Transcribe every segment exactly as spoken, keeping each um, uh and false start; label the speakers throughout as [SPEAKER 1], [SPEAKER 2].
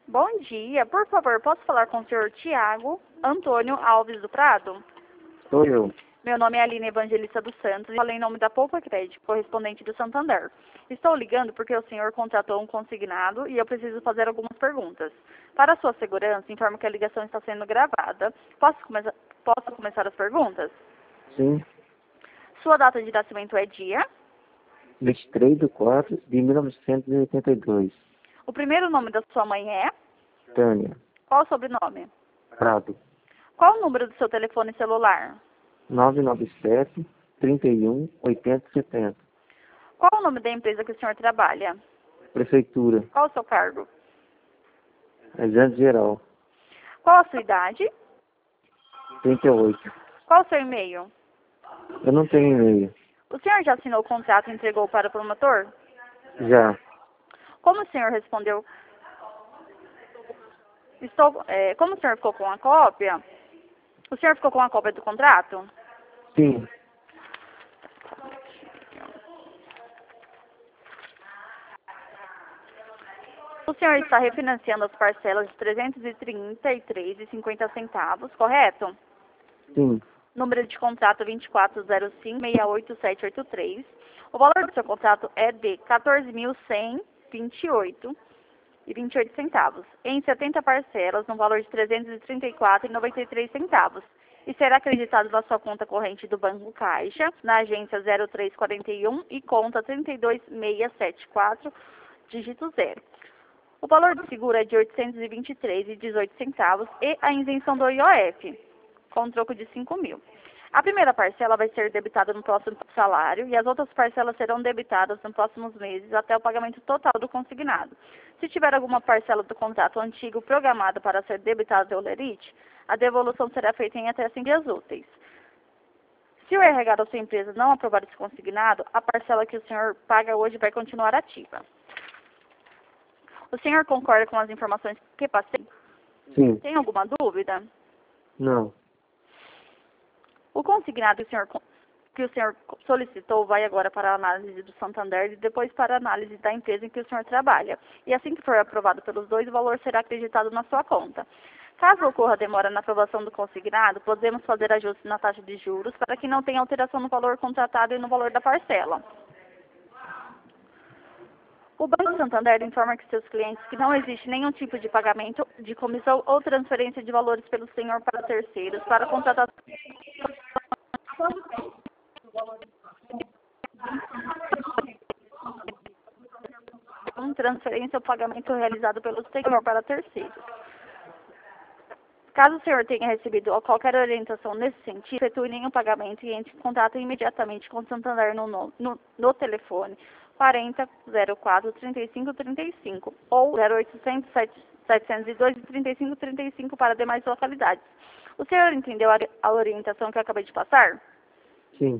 [SPEAKER 1] Bom dia, por favor, posso falar com o senhor Tiago Antônio Alves do Prado?
[SPEAKER 2] Sou eu.
[SPEAKER 1] Meu nome é Aline Evangelista dos Santos e falei em nome da Poupa Crédito, correspondente do Santander. Estou ligando porque o senhor contratou um consignado e eu preciso fazer algumas perguntas. Para sua segurança, informo que a ligação está sendo gravada. Posso, come posso começar as perguntas?
[SPEAKER 2] Sim.
[SPEAKER 1] Sua data de nascimento é dia?
[SPEAKER 2] vinte e três de quatro de mil novecentos e oitenta e dois.
[SPEAKER 1] O primeiro nome da sua mãe é?
[SPEAKER 2] Tânia.
[SPEAKER 1] Qual o sobrenome?
[SPEAKER 2] Prado.
[SPEAKER 1] Qual o número do seu telefone celular?
[SPEAKER 2] nove nove sete, trinta e um, oitenta e setenta.
[SPEAKER 1] Qual o nome da empresa que o senhor trabalha?
[SPEAKER 2] Prefeitura.
[SPEAKER 1] Qual o seu cargo?
[SPEAKER 2] Agente geral.
[SPEAKER 1] Qual a sua idade?
[SPEAKER 2] trinta e oito.
[SPEAKER 1] Qual o seu e-mail?
[SPEAKER 2] Eu não tenho e-mail.
[SPEAKER 1] O senhor já assinou o contrato e entregou para o promotor?
[SPEAKER 2] Já.
[SPEAKER 1] Como o senhor respondeu? Estou, é, como o senhor ficou com a cópia? O senhor ficou com a cópia do contrato?
[SPEAKER 2] Sim.
[SPEAKER 1] O senhor está refinanciando as parcelas de trezentos e trinta e três reais e cinquenta centavos, correto?
[SPEAKER 2] Sim.
[SPEAKER 1] Número de contrato vinte e quatro zero cinco, seis oito sete oito três. O valor do seu contrato é de quatorze mil cem e vinte e oito reais e vinte e oito centavos, em setenta parcelas, no valor de trezentos e trinta e quatro reais e noventa e três centavos, e será acreditado na sua conta corrente do Banco Caixa, na agência zero três quatro um e conta trinta e dois mil seiscentos e setenta e quatro, dígito zero. O valor do seguro é de oitocentos e vinte e três reais e dezoito centavos e a isenção do I O F, com um troco de cinco mil. A primeira parcela vai ser debitada no próximo salário e as outras parcelas serão debitadas nos próximos meses até o pagamento total do consignado. Se tiver alguma parcela do contrato antigo programada para ser debitada pelo lerite, a devolução será feita em até cinco dias úteis. Se o R H da sua empresa não aprovar esse consignado, a parcela que o senhor paga hoje vai continuar ativa. O senhor concorda com as informações que passei?
[SPEAKER 2] Sim.
[SPEAKER 1] Tem alguma dúvida?
[SPEAKER 2] Não.
[SPEAKER 1] O consignado que o senhor, que o senhor solicitou vai agora para a análise do Santander e depois para a análise da empresa em que o senhor trabalha. E assim que for aprovado pelos dois, o valor será acreditado na sua conta. Caso ocorra demora na aprovação do consignado, podemos fazer ajustes na taxa de juros para que não tenha alteração no valor contratado e no valor da parcela. O Banco Santander informa que seus clientes que não existe nenhum tipo de pagamento de comissão ou transferência de valores pelo senhor para terceiros para contratação. Transferência ou pagamento realizado pelo senhor para terceiros. Caso o senhor tenha recebido qualquer orientação nesse sentido, efetue nenhum pagamento e entre em contato imediatamente com o Santander no, no, no telefone quarenta, zero quatro, trinta e cinco, trinta e cinco ou zero oitocentos, setecentos e dois, trinta e cinco, trinta e cinco para demais localidades. O senhor entendeu a, a orientação que eu acabei de passar?
[SPEAKER 2] Sim.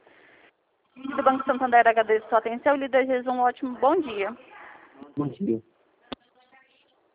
[SPEAKER 1] Do Banco Santander agradeço sua atenção e lhe desejo um ótimo bom dia.
[SPEAKER 2] Bom dia.